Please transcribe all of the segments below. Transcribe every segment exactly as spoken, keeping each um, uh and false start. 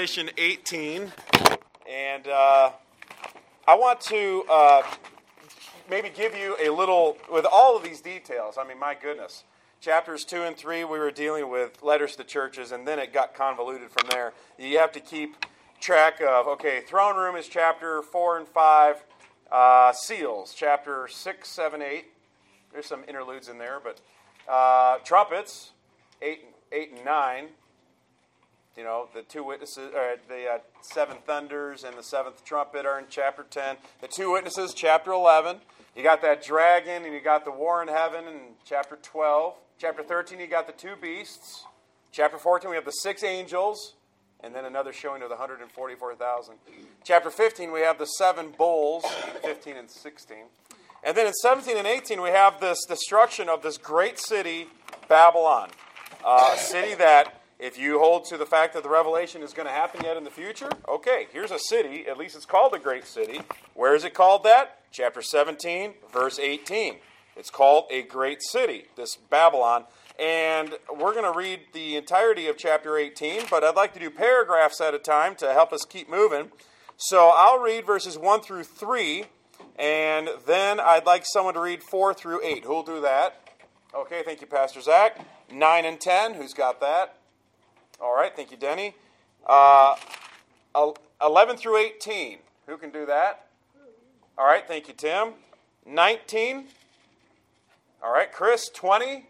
Revelation eighteen, and uh, I want to uh, maybe give you a little, with all of these details, I mean, my goodness. Chapters two and three, we were dealing with letters to churches, and then it got convoluted from there. You have to keep track of, okay, throne room is chapter four and five, uh, seals, chapter six, seven, eight. There's some interludes in there, but uh, trumpets, eight, eight and nine. You know, the two witnesses, or the uh, seven thunders and the seventh trumpet are in chapter ten. The two witnesses, chapter eleven. You got that dragon, and you got the war in heaven in chapter twelve. Chapter thirteen, you got the two beasts. Chapter fourteen, we have the six angels, and then another showing of the one hundred forty-four thousand. Chapter fifteen, we have the seven bulls, fifteen and sixteen. And then in seventeen and eighteen, we have this destruction of this great city, Babylon. Uh, a city that, if you hold to the fact that the revelation is going to happen yet in the future, okay, here's a city, at least it's called the great city. Where is it called that? Chapter seventeen, verse eighteen. It's called a great city, this Babylon. And we're going to read the entirety of chapter eighteen, but I'd like to do paragraphs at a time to help us keep moving. So I'll read verses one through three, and then I'd like someone to read four through eight. Who'll do that? Okay, thank you, Pastor Zach. nine and ten, who's got that? All right, thank you, Denny. Uh, eleven through eighteen, who can do that? All right, thank you, Tim. nineteen. All right, Chris, twenty.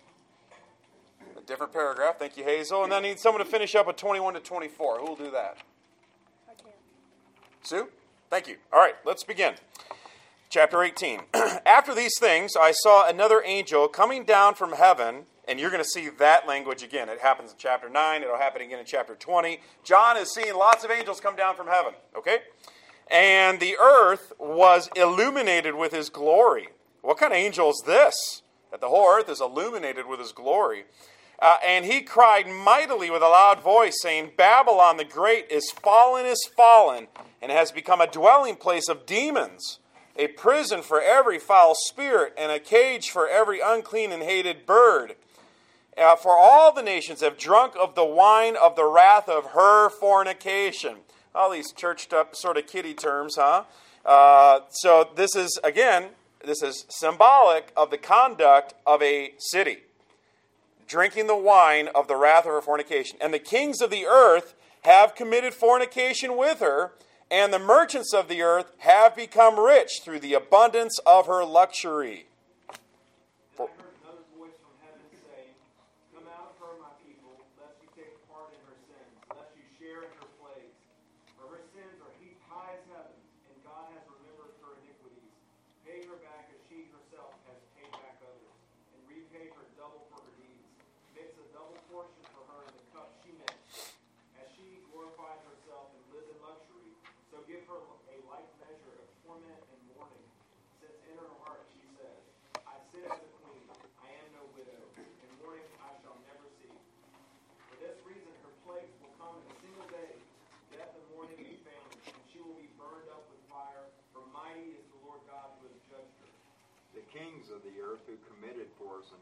A different paragraph. Thank you, Hazel. And then I need someone to finish up with twenty-one to twenty-four. Who will do that? I can. Sue? Thank you. All right, let's begin. Chapter eighteen. After these things, I saw another angel coming down from heaven. And you're going to see that language again. It happens in chapter nine. It'll happen again in chapter twenty. John is seeing lots of angels come down from heaven. Okay? And the earth was illuminated with his glory. What kind of angel is this? That the whole earth is illuminated with his glory. Uh, and he cried mightily with a loud voice, saying, Babylon the Great is fallen, is fallen, and has become a dwelling place of demons, a prison for every foul spirit, and a cage for every unclean and hated bird. Uh, for all the nations have drunk of the wine of the wrath of her fornication. All these churched up sort of kiddie terms, huh? Uh, so this is, again, this is symbolic of the conduct of a city. Drinking the wine of the wrath of her fornication. And the kings of the earth have committed fornication with her, and the merchants of the earth have become rich through the abundance of her luxury. And I heard another voice from heaven saying, Come out of her, my people, lest you take part in her sins, lest you share in her plagues. For her sins are heaped high as heaven, and God has remembered her iniquities. Pay her back as she herself has paid back others, and repay her double for her deeds. Mix a double portion for her in the cup she mixed. As she glorified herself and lived in luxury, so give her a like measure of torment and mourning, since in her heart she says, I sit as a queen, I am no widow, and mourning I shall never see. For this reason her plagues will come in a single day, death and mourning and famine, and she will be burned up with fire, for mighty is the Lord God who has judged her. The kings of the earth who committed fornication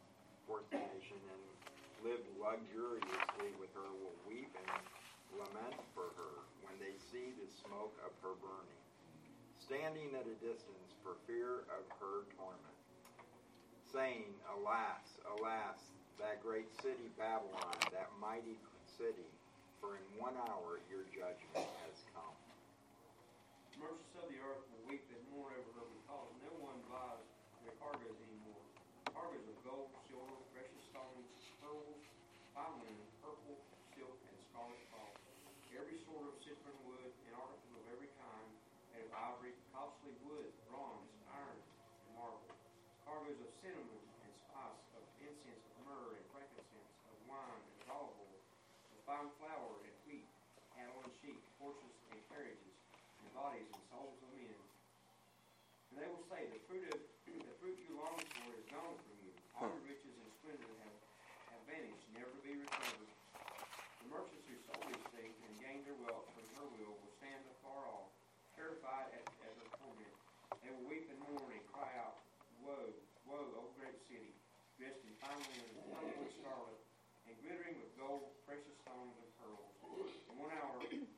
and lived luxuriously with her will weep and lament for her when they see the smoke of her burning, standing at a distance for fear of her torment, saying, Alas, alas, that great city Babylon, that mighty city, for in one hour your judgment has come. The merchants of the earth will weep and mourn over her because no one buys their cargoes anymore. Cargoes of gold, silver, precious stones, pearls, fine linen, purple, silk, and scarlet cloth. Every sort of citron wood and article of every kind, and of ivory, costly wood, bronze, iron, and marble. Cargoes of cinnamon and spice, of incense, of myrrh and frankincense, of wine and olive oil, of fine flour and wheat, cattle and sheep, horses and carriages, and bodies and souls of men. And they will say, the fruit of the fruit you long for is gone from you. All your riches and splendor have, have vanished, never to be recovered. The merchants who sold these things and gained their wealth from her will will stand afar off, terrified at, at her torment. They will weep and mourn and cry out, Woe, woe, O great city, dressed in fine linen, purple and scarlet, and glittering with gold, precious stones, and pearls. In one hour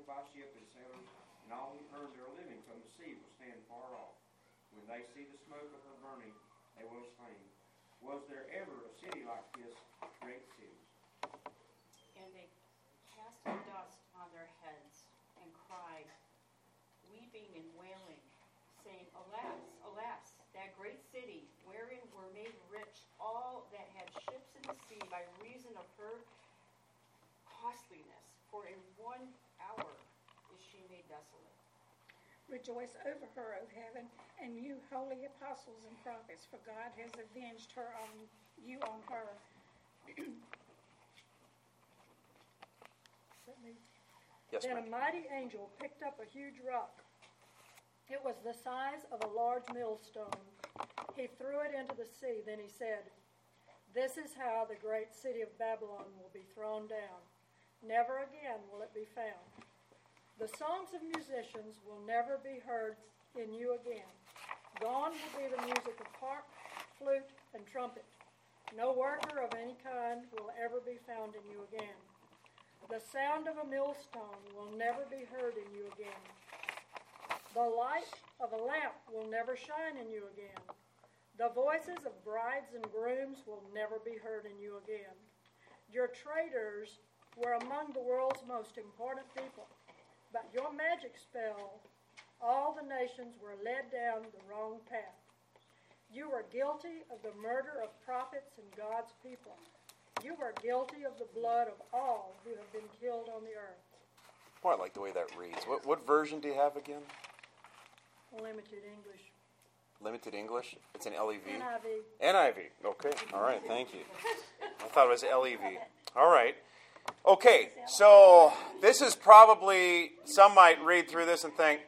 by ship and sailors, and all who earned their living from the sea will stand far off. When they see the smoke of her burning, they will exclaim, was there ever a city like this, great city? And they cast the dust on their heads and cried, weeping and wailing, saying, Alas, alas, that great city, wherein were made rich all that had ships in the sea by reason of her costliness, for in one hour is she made desolate. Rejoice over her, O heaven, and you holy apostles and prophets, for God has avenged her on you on her. Yes, Then ma'am. a mighty angel picked up a huge rock. It was the size of a large millstone. He threw it into the sea. Then he said, This is how the great city of Babylon will be thrown down. Never again will it be found. The songs of musicians will never be heard in you again. Gone will be the music of harp, flute, and trumpet. No worker of any kind will ever be found in you again. The sound of a millstone will never be heard in you again. The light of a lamp will never shine in you again. The voices of brides and grooms will never be heard in you again. Your traders were among the world's most important people, but your magic spell, all the nations were led down the wrong path. You were guilty of the murder of prophets and God's people. You were guilty of the blood of all who have been killed on the earth. Boy, I like the way that reads. What, what version do you have again? Limited English. Limited English? It's an L E V? N I V. N I V. Okay. All right. Thank you. I thought it was L E V. All right. Okay. So this is probably, some might read through this and think,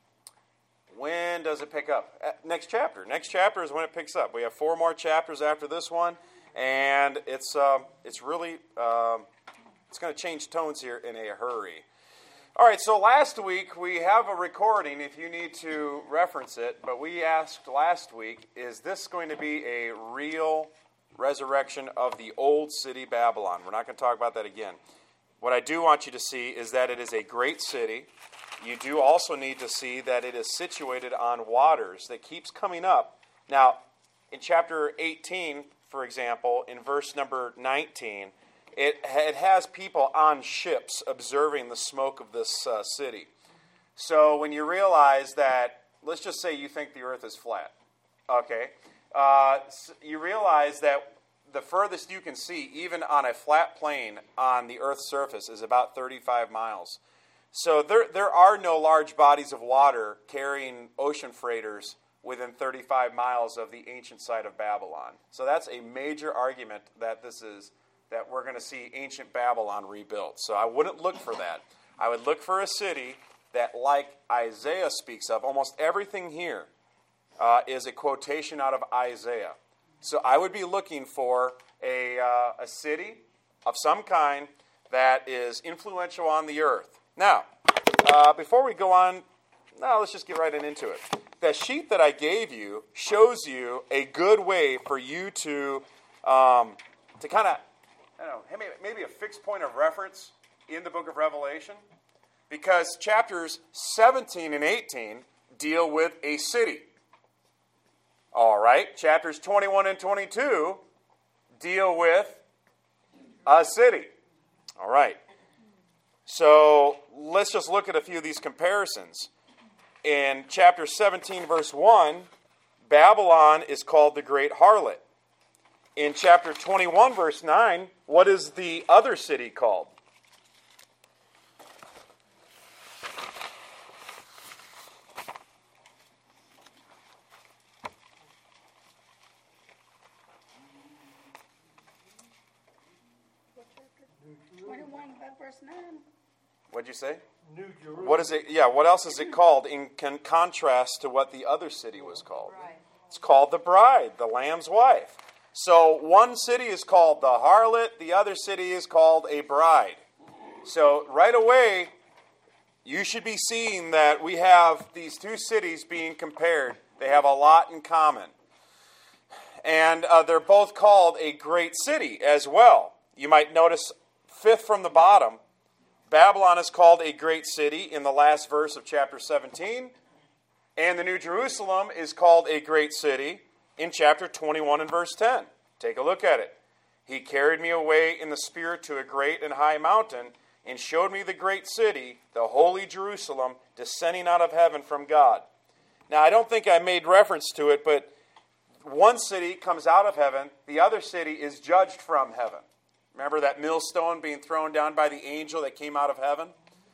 when does it pick up? Uh, next chapter. Next chapter is when it picks up. We have four more chapters after this one, and it's uh, it's really um, it's going to change tones here in a hurry. All right, so last week we have a recording if you need to reference it, but we asked last week, is this going to be a real resurrection of the old city Babylon? We're not going to talk about that again. What I do want you to see is that it is a great city. You do also need to see that it is situated on waters that keeps coming up. Now, in chapter eighteen, for example, in verse number nineteen, It, it has people on ships observing the smoke of this uh, city. So when you realize that, let's just say you think the earth is flat, okay? Uh, you realize that the furthest you can see, even on a flat plane on the earth's surface, is about thirty-five miles. So there, there are no large bodies of water carrying ocean freighters within thirty-five miles of the ancient site of Babylon. So that's a major argument that this is that we're going to see ancient Babylon rebuilt. So I wouldn't look for that. I would look for a city that, like Isaiah speaks of, almost everything here uh, is a quotation out of Isaiah. So I would be looking for a, uh, a city of some kind that is influential on the earth. Now, uh, before we go on, now let's just get right into it. The sheet that I gave you shows you a good way for you to, um, to kind of, I don't know, maybe a fixed point of reference in the book of Revelation, because chapters seventeen and eighteen deal with a city. All right, chapters twenty-one and twenty-two deal with a city. All right, so let's just look at a few of these comparisons. In chapter seventeen, verse one, Babylon is called the great harlot. In chapter twenty-one, verse nine, what is the other city called? twenty-one, verse nine. What'd you say? New Jerusalem. What is it? Yeah, what else is it called in con- contrast to what the other city was called? Right. It's called the bride, the Lamb's wife. So one city is called the harlot, the other city is called a bride. So right away, you should be seeing that we have these two cities being compared. They have a lot in common. And uh, they're both called a great city as well. You might notice, fifth from the bottom, Babylon is called a great city in the last verse of chapter seventeen. And the New Jerusalem is called a great city in chapter twenty-one and verse ten. Take a look at it. He carried me away in the Spirit to a great and high mountain and showed me the great city, the holy Jerusalem, descending out of heaven from God. Now, I don't think I made reference to it, but one city comes out of heaven, the other city is judged from heaven. Remember that millstone being thrown down by the angel that came out of heaven?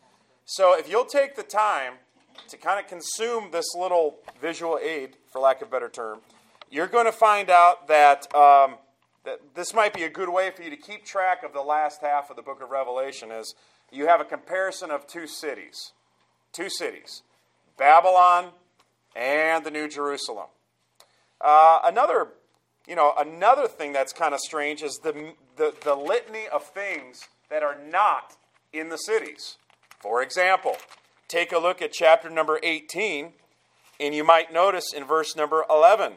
So if you'll take the time to kind of consume this little visual aid, for lack of a better term, you're going to find out that, um, that this might be a good way for you to keep track of the last half of the book of Revelation, is you have a comparison of two cities. Two cities. Babylon and the New Jerusalem. Uh, another, you know, another thing that's kind of strange is the, the, the litany of things that are not in the cities. For example, take a look at chapter number eighteen, and you might notice in verse number eleven,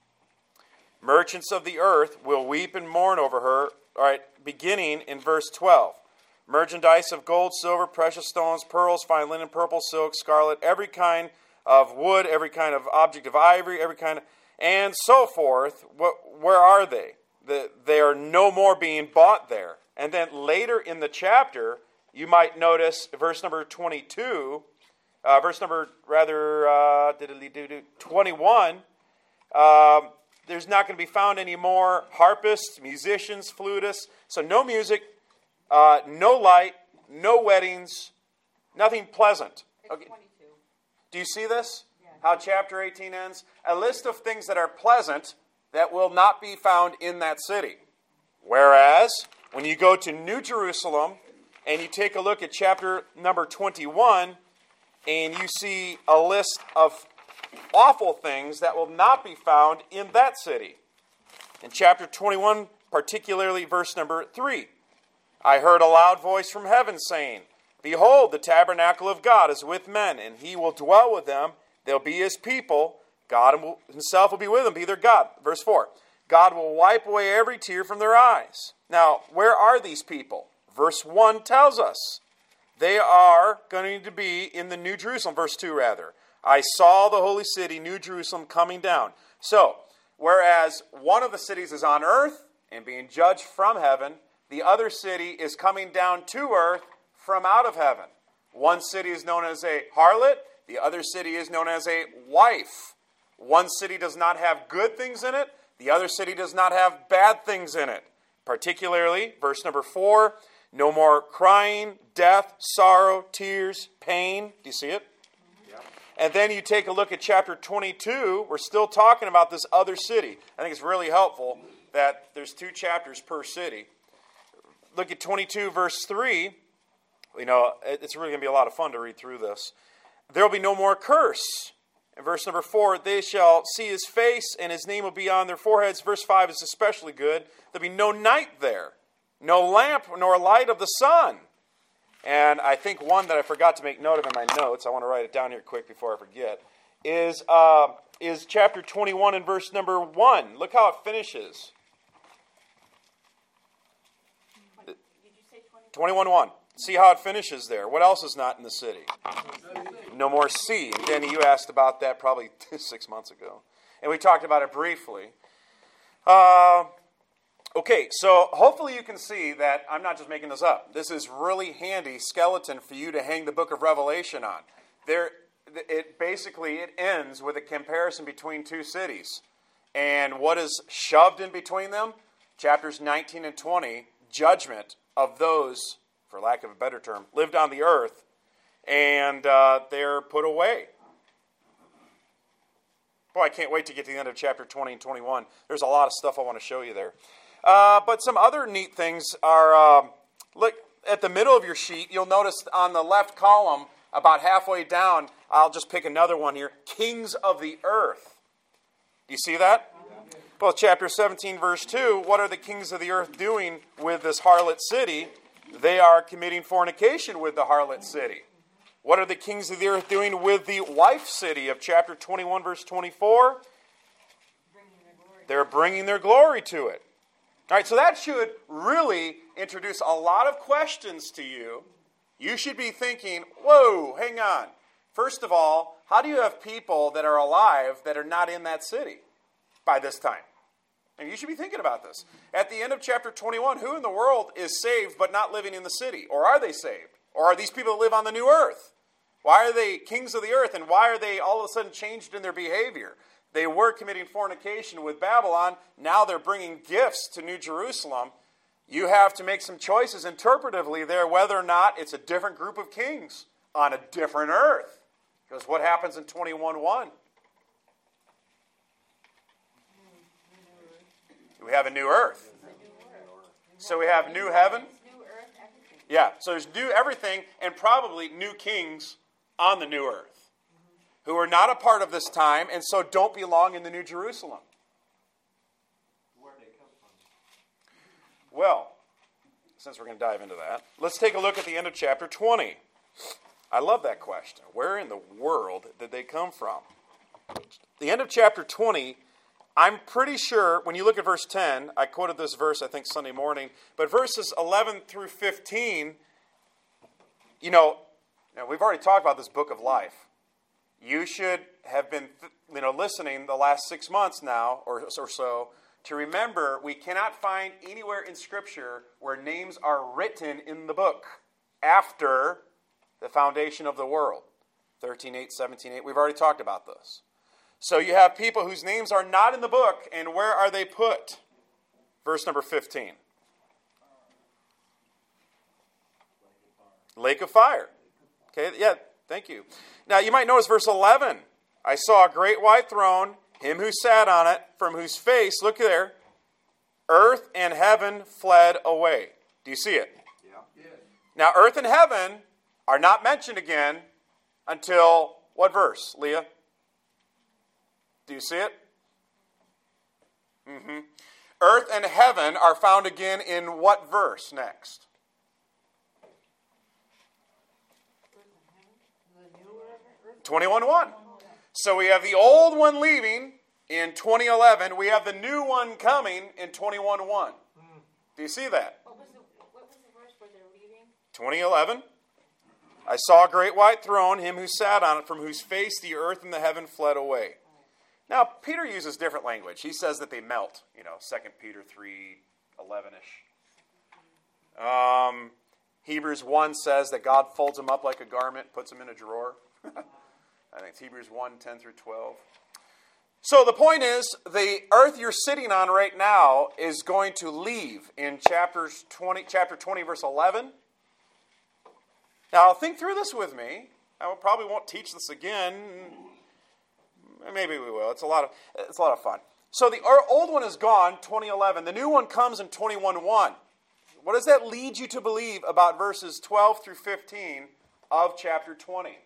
merchants of the earth will weep and mourn over her, all right, beginning in verse twelve. Merchandise of gold, silver, precious stones, pearls, fine linen, purple, silk, scarlet, every kind of wood, every kind of object of ivory, every kind of, and so forth. What, where are they? The, they are no more being bought there. And then later in the chapter, you might notice verse number twenty-two, uh, verse number, rather, uh, twenty-one, um, there's not going to be found any more harpists, musicians, flutists. So no music, uh, no light, no weddings, nothing pleasant. Okay. twenty-two. Do you see this? Yeah. How chapter eighteen ends? A list of things that are pleasant that will not be found in that city. Whereas, when you go to New Jerusalem and you take a look at chapter number twenty-one, and you see a list of awful things that will not be found in that city. In chapter twenty-one, particularly verse number three, I heard a loud voice from heaven saying, behold, the tabernacle of God is with men, and he will dwell with them. They'll be his people. God himself will be with them, be their God. Verse four, God will wipe away every tear from their eyes. Now, where are these people? Verse one tells us they are going to be in the New Jerusalem. Verse two, rather. I saw the holy city, New Jerusalem, coming down. So, whereas one of the cities is on earth and being judged from heaven, the other city is coming down to earth from out of heaven. One city is known as a harlot. The other city is known as a wife. One city does not have good things in it. The other city does not have bad things in it. Particularly, verse number four, no more crying, death, sorrow, tears, pain. Do you see it? Yeah. And then you take a look at chapter twenty-two. We're still talking about this other city. I think it's really helpful that there's two chapters per city. Look at twenty-two, verse three. You know, it's really going to be a lot of fun to read through this. There will be no more curse. In verse number four, they shall see his face, and his name will be on their foreheads. Verse five is especially good. There'll be no night there, no lamp nor light of the sun. And I think one that I forgot to make note of in my notes, I want to write it down here quick before I forget, is, uh, is chapter twenty-one and verse number one. Look how it finishes. Did you say twenty? twenty-one one. See how it finishes there. What else is not in the city? No more sea. And Denny, you asked about that probably six months ago. And we talked about it briefly. Uh, okay, so hopefully you can see that I'm not just making this up. This is really handy skeleton for you to hang the book of Revelation on. There, it basically it ends with a comparison between two cities. And what is shoved in between them? Chapters nineteen and twenty, judgment of those, for lack of a better term, lived on the earth, and uh, they're put away. Boy, I can't wait to get to the end of chapter twenty and twenty-one. There's a lot of stuff I want to show you there. Uh, but some other neat things are, uh, look, at the middle of your sheet, you'll notice on the left column, about halfway down, I'll just pick another one here, kings of the earth. Do you see that? Well, chapter seventeen, verse two, what are the kings of the earth doing with this harlot city? They are committing fornication with the harlot city. What are the kings of the earth doing with the wife city of chapter twenty-one, verse twenty-four? They're bringing their glory to it. All right, so that should really introduce a lot of questions to you you should be thinking, whoa, hang on. First of all, how do you have people that are alive that are not in that city by this time? And you should be thinking about this. At the end of chapter twenty-one, who in the world is saved but not living in the city? Or are they saved? Or are these people that live on the new earth? Why are they kings of the earth? And why are they all of a sudden changed in their behavior? They were committing fornication with Babylon. Now they're bringing gifts to New Jerusalem. You have to make some choices interpretively there whether or not it's a different group of kings on a different earth. Because what happens in twenty-one one? We have a new earth. So we have new heaven. New earth, everything. Yeah, so there's new everything and probably new kings on the new earth who are not a part of this time and so don't belong in the New Jerusalem. Where'd they come from? Well, since we're going to dive into that, let's take a look at the end of chapter twenty. I love that question. Where in the world did they come from? The end of chapter twenty, I'm pretty sure, when you look at verse ten, I quoted this verse, I think, Sunday morning, but verses eleven through fifteen, you know, you know, we've already talked about this book of life. You should have been, you know, listening the last six months now, or, or so, to remember we cannot find anywhere in Scripture where names are written in the book after the foundation of the world. thirteen eight, seventeen eight, we've already talked about this. So you have people whose names are not in the book, and where are they put? Verse number fifteen. Lake of fire. Okay, yeah, thank you. Now you might notice verse eleven. I saw a great white throne, him who sat on it, from whose face, look there, earth and heaven fled away. Do you see it? Yeah. Yes. Now earth and heaven are not mentioned again until what verse, Leah? Do you see it? Mm-hmm. Earth and heaven are found again in what verse next? twenty-one one. So we have the old one leaving in twenty eleven. We have the new one coming in twenty-one one. Do you see that? What was the, what was the verse where they're leaving? twenty eleven. I saw a great white throne, him who sat on it, from whose face the earth and the heaven fled away. Now, Peter uses different language. He says that they melt, you know, Second Peter three eleven-ish. Um, Hebrews one says that God folds them up like a garment, puts them in a drawer. I think it's Hebrews one ten through twelve. So the point is, the earth you're sitting on right now is going to leave in chapters twenty, chapter twenty, verse eleven. Now, think through this with me. I probably won't teach this again. Maybe we will. It's a lot of it's a lot of fun. So the old one is gone, twenty eleven. The new one comes in twenty-one one. What does that lead you to believe about verses twelve through fifteen of chapter twenty?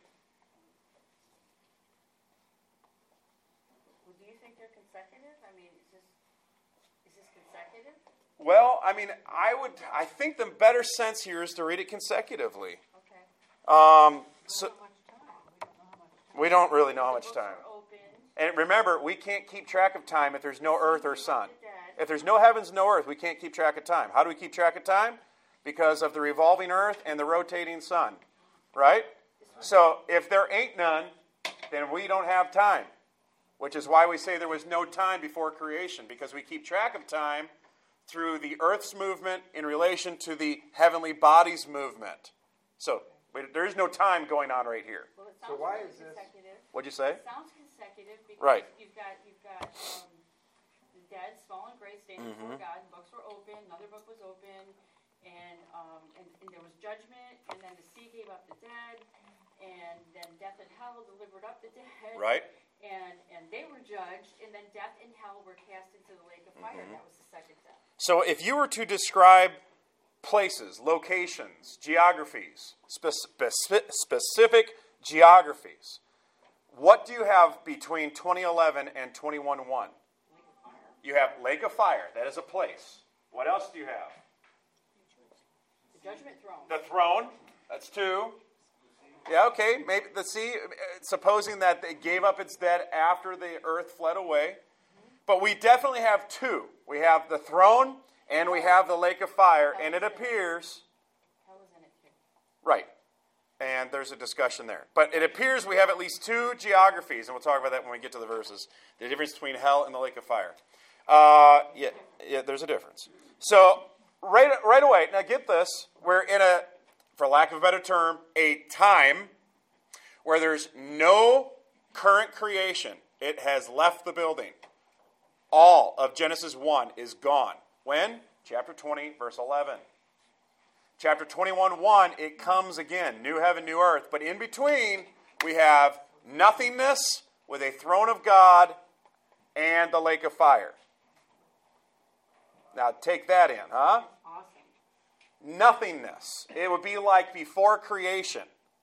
Well, do you think they're consecutive? I mean, is this, is this consecutive? Well, I mean, I would. I think the better sense here is to read it consecutively. Okay. Um, so How much time? we We don't know how much time. don't really know how The much books time. are open. And remember, we can't keep track of time if there's no earth or sun. If there's no heavens, no earth, we can't keep track of time. How do we keep track of time? Because of the revolving earth and the rotating sun. Right? So if there ain't none, then we don't have time. Which is why we say there was no time before creation. Because we keep track of time through the earth's movement in relation to the heavenly body's movement. So we, there is no time going on right here. Well, it So sounds why very is this- consecutive. What'd you say? It sounds consecutive because Right. you've got you've got um, the dead, small and great, standing Mm-hmm. before God. And books were open. Another book was open, and, um, and and there was judgment. And then the sea gave up the dead, and then death and hell delivered up the dead. Right? And and they were judged, and then death and hell were cast into the lake of fire. Mm-hmm. That was the second death. So if you were to describe places, locations, geographies, spec- spec- specific geographies, what do you have between twenty eleven and twenty-one one? Lake of fire. You have Lake of Fire. That is a place. What else do you have? The judgment throne. The throne. That's two. Yeah, okay. Maybe the sea, supposing that it gave up its dead after the earth fled away. But we definitely have two. We have the throne and we have the lake of fire. And it appears, Hell was in it too. right, And there's a discussion there. But it appears we have at least two geographies, and we'll talk about that when we get to the verses. The difference between hell and the lake of fire. Uh, yeah, yeah, there's a difference. So right, right away, now get this, we're in a, for lack of a better term, a time where there's no current creation. It has left the building. All of Genesis one is gone. When? Chapter twenty, verse eleven. Chapter twenty-one, one, it comes again. New heaven, new earth. But in between, we have nothingness with a throne of God and the lake of fire. Now take that in, huh? Awesome. Nothingness. It would be like before creation.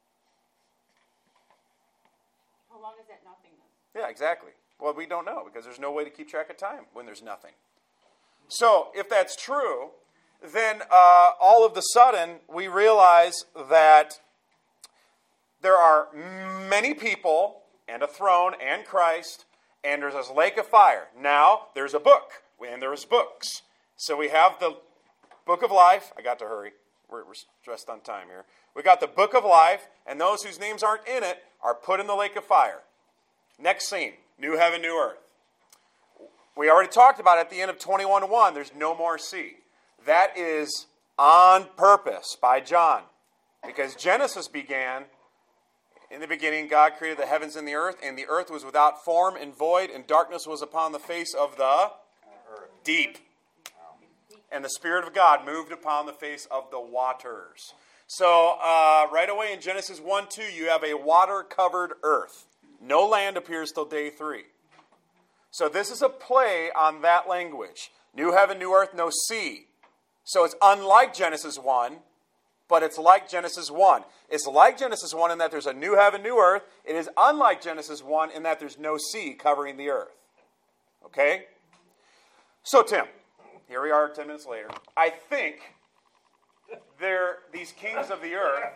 How long is that nothingness? Yeah, exactly. Well, we don't know because there's no way to keep track of time when there's nothing. So, if that's true, then uh, all of a sudden we realize that there are many people and a throne and Christ, and there's this lake of fire. Now, there's a book, and there's books. So we have the book of life. I got to hurry. We're, we're stressed on time here. We got the book of life, and those whose names aren't in it are put in the lake of fire. Next scene, new heaven, new earth. We already talked about at the end of twenty-one one, there's no more sea. That is on purpose by John. Because Genesis began, in the beginning God created the heavens and the earth, and the earth was without form and void, and darkness was upon the face of the deep. And the Spirit of God moved upon the face of the waters. So uh, right away in Genesis one two, you have a water-covered earth. No land appears till day three. So this is a play on that language. New heaven, new earth, no sea. So it's unlike Genesis one, but it's like Genesis one. It's like Genesis one in that there's a new heaven, new earth. It is unlike Genesis one in that there's no sea covering the earth. Okay? So Tim, here we are ten minutes later. I think they're these kings of the earth.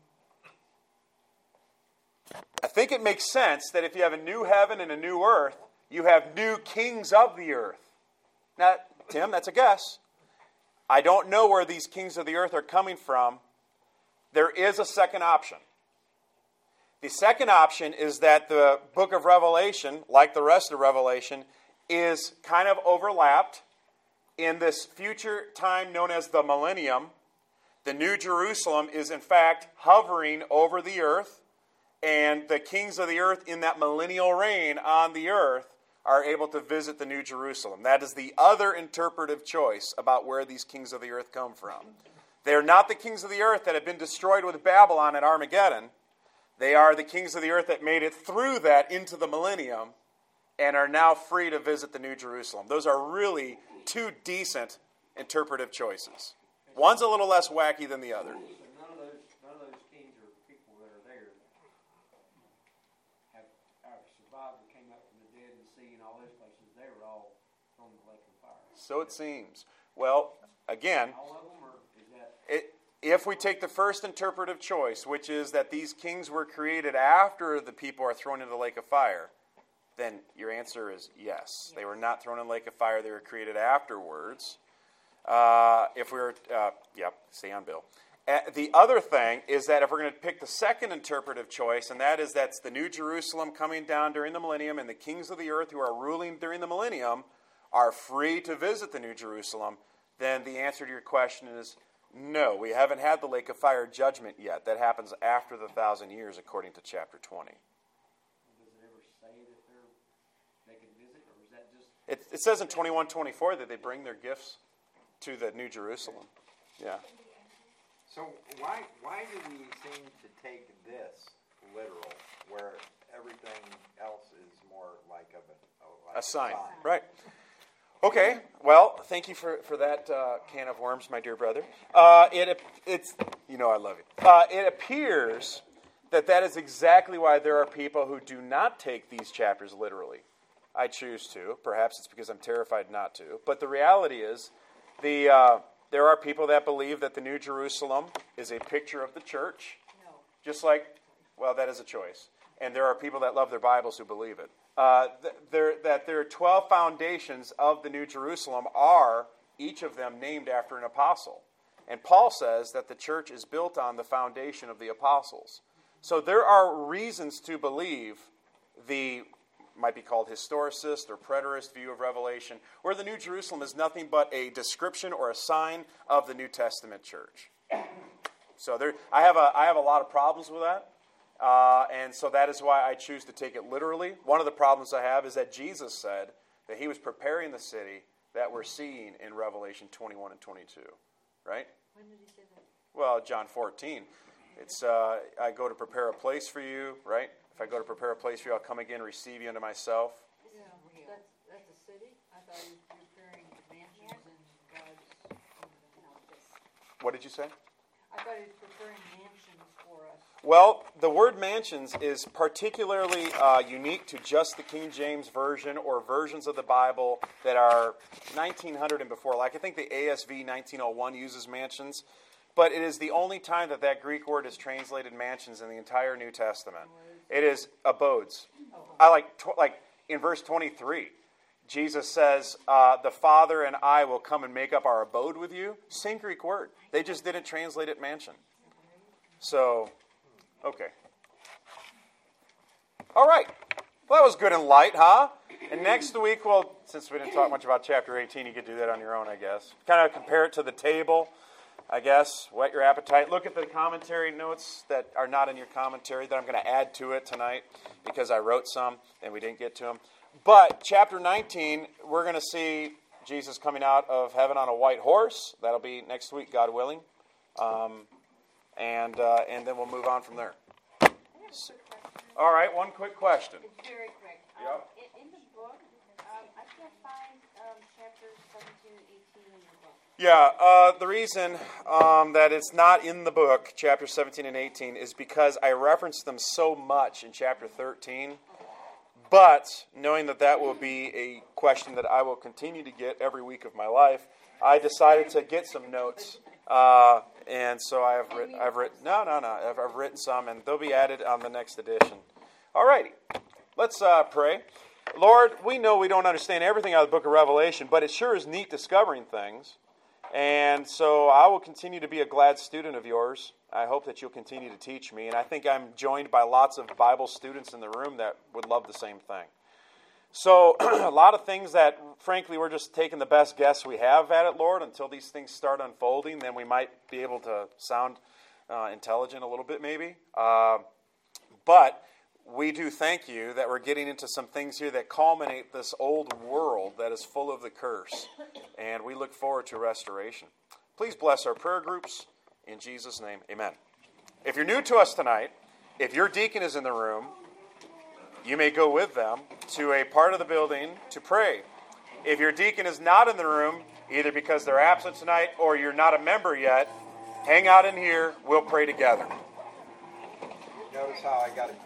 I think it makes sense that if you have a new heaven and a new earth, you have new kings of the earth. Now, Tim, that's a guess. I don't know where these kings of the earth are coming from. There is a second option. The second option is that the book of Revelation, like the rest of Revelation, is kind of overlapped in this future time known as the millennium. The New Jerusalem is in fact hovering over the earth, and the kings of the earth in that millennial reign on the earth are able to visit the New Jerusalem. That is the other interpretive choice about where these kings of the earth come from. They're not the kings of the earth that have been destroyed with Babylon at Armageddon. They are the kings of the earth that made it through that into the millennium and are now free to visit the New Jerusalem. Those are really two decent interpretive choices. One's a little less wacky than the other. So none of those, none of those kings or people that are there have, have survived and came up from the dead and the sea and all those places. They were all thrown in the lake of fire. So it seems. Well, again, All of them, or is that? it, if we take the first interpretive choice, which is that these kings were created after the people are thrown into the lake of fire, then your answer is yes. They were not thrown in the lake of fire. They were created afterwards. Uh, if we were, uh, yep, stay on, Bill. Uh, the other thing is that if we're going to pick the second interpretive choice, and that is that's the New Jerusalem coming down during the millennium, and the kings of the earth who are ruling during the millennium are free to visit the New Jerusalem, then the answer to your question is no. We haven't had the lake of fire judgment yet. That happens after the thousand years, according to chapter twenty. Does it ever say that they're, they can visit, or is that just? It, it says in twenty-one twenty-four that they bring their gifts to the New Jerusalem. Yeah. So why why do we seem to take this literal, where everything else is more like of a, like A sign. Right. Okay. Well, thank you for, for that uh, can of worms, my dear brother. Uh, it it's you know I love you. Uh, it appears that that is exactly why there are people who do not take these chapters literally. I choose to. Perhaps it's because I'm terrified not to. But the reality is, the uh, there are people that believe that the New Jerusalem is a picture of the church. No. Just like, well, that is a choice. And there are people that love their Bibles who believe it. Uh, th- there, that there are twelve foundations of the New Jerusalem are, each of them named after an apostle. And Paul says that the church is built on the foundation of the apostles. So there are reasons to believe the, might be called historicist or preterist view of Revelation, where the New Jerusalem is nothing but a description or a sign of the New Testament church. So there, I have a, I have a lot of problems with that. Uh, and so that is why I choose to take it literally. One of the problems I have is that Jesus said that he was preparing the city that we're seeing in Revelation twenty-one and twenty-two. Right? When did he say that? Well, John fourteen. It's, uh, I go to prepare a place for you, right? If I go to prepare a place for you, I'll come again and receive you unto myself. Yeah, that's, that's a city? I thought he was preparing mansions in God's kingdom. What did you say? I thought he was preparing mansions for us. Well, the word mansions is particularly uh, unique to just the King James Version or versions of the Bible that are nineteen hundred and before. Like I think the A S V nineteen oh one uses mansions, but it is the only time that that Greek word is translated mansions in the entire New Testament. It is abodes. I like tw- like in verse twenty-three, Jesus says, uh, "The Father and I will come and make up our abode with you." Same Greek word. They just didn't translate it mansion. So. Okay. All right. Well, that was good and light, huh? And next week, well, since we didn't talk much about chapter eighteen, you could do that on your own, I guess. Kind of compare it to the table, I guess. Whet your appetite. Look at the commentary notes that are not in your commentary that I'm going to add to it tonight because I wrote some and we didn't get to them. But chapter nineteen, we're going to see Jesus coming out of heaven on a white horse. That'll be next week, God willing. Um... And uh, and then we'll move on from there. All right, one quick question. It's very quick. Yep. Um, in, in the book, um, I can't find um, chapters seventeen and eighteen in the book. Yeah, uh, the reason um, that it's not in the book, chapter seventeen and eighteen, is because I referenced them so much in chapter thirteen. But knowing that that will be a question that I will continue to get every week of my life, I decided to get some notes. Uh, and so I have written, I've written, no, no, no, I've, I've written some, and they'll be added on the next edition. All righty, let's uh, pray. Lord, we know we don't understand everything out of the book of Revelation, but it sure is neat discovering things. And so I will continue to be a glad student of yours. I hope that you'll continue to teach me. And I think I'm joined by lots of Bible students in the room that would love the same thing. So a lot of things that, frankly, we're just taking the best guess we have at it, Lord, until these things start unfolding. Then we might be able to sound uh, intelligent a little bit maybe. Uh, but we do thank you that we're getting into some things here that culminate this old world that is full of the curse. And we look forward to restoration. Please bless our prayer groups. In Jesus' name, amen. If you're new to us tonight, if your deacon is in the room, you may go with them to a part of the building to pray. If your deacon is not in the room, either because they're absent tonight or you're not a member yet, hang out in here. We'll pray together. Notice how I got it.